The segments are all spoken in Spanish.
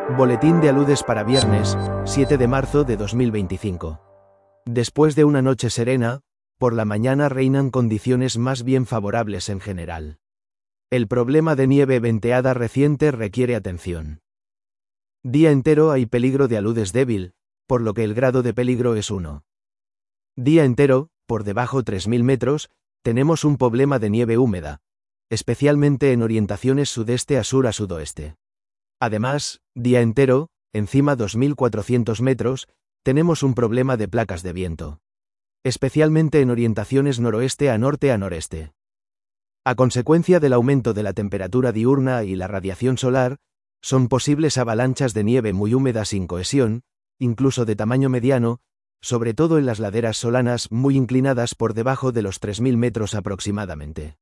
Boletín de aludes para viernes, 7 de marzo de 2025. Después de una noche serena, por la mañana reinan condiciones más bien favorables en general. El problema de nieve venteada reciente requiere atención. Día entero hay peligro de aludes débil, por lo que el grado de peligro es 1. Día entero, por debajo 3000 metros, tenemos un problema de nieve húmeda, especialmente en orientaciones sudeste a sur a sudoeste. Además, día entero, encima 2400 metros, tenemos un problema de placas de viento, especialmente en orientaciones noroeste a noreste. A consecuencia del aumento de la temperatura diurna y la radiación solar, son posibles avalanchas de nieve muy húmeda sin cohesión, incluso de tamaño mediano, sobre todo en las laderas solanas muy inclinadas por debajo de los 3000 metros aproximadamente.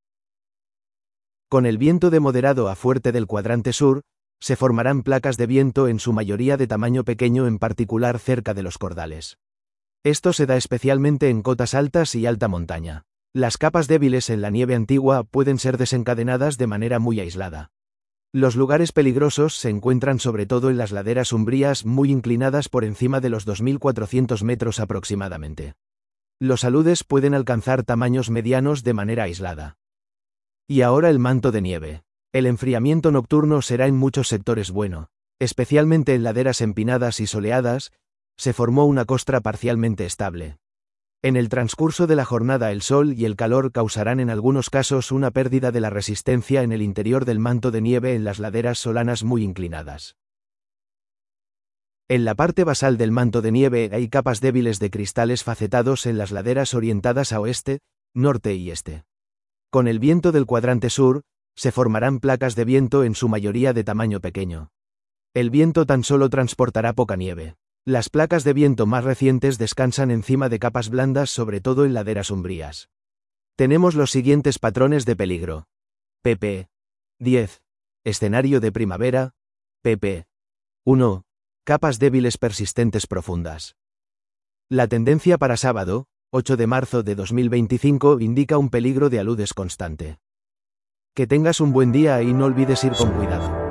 Con el viento de moderado a fuerte del cuadrante sur, se formarán placas de viento en su mayoría de tamaño pequeño, en particular cerca de los cordales. Esto se da especialmente en cotas altas y alta montaña. Las capas débiles en la nieve antigua pueden ser desencadenadas de manera muy aislada. Los lugares peligrosos se encuentran sobre todo en las laderas umbrías muy inclinadas por encima de los 2400 metros aproximadamente. Los aludes pueden alcanzar tamaños medianos de manera aislada. Y ahora el manto de nieve. El enfriamiento nocturno será en muchos sectores bueno, especialmente en laderas empinadas y soleadas. Se formó una costra parcialmente estable. En el transcurso de la jornada el sol y el calor causarán en algunos casos una pérdida de la resistencia en el interior del manto de nieve en las laderas solanas muy inclinadas. En la parte basal del manto de nieve hay capas débiles de cristales facetados en las laderas orientadas a oeste, norte y este. Con el viento del cuadrante sur, se formarán placas de viento en su mayoría de tamaño pequeño. El viento tan solo transportará poca nieve. Las placas de viento más recientes descansan encima de capas blandas, sobre todo en laderas umbrías. Tenemos los siguientes patrones de peligro. pp. 10. Escenario de primavera. pp. 1. Capas débiles persistentes profundas. La tendencia para sábado, 8 de marzo de 2025, indica un peligro de aludes constante. Que tengas un buen día y no olvides ir con cuidado.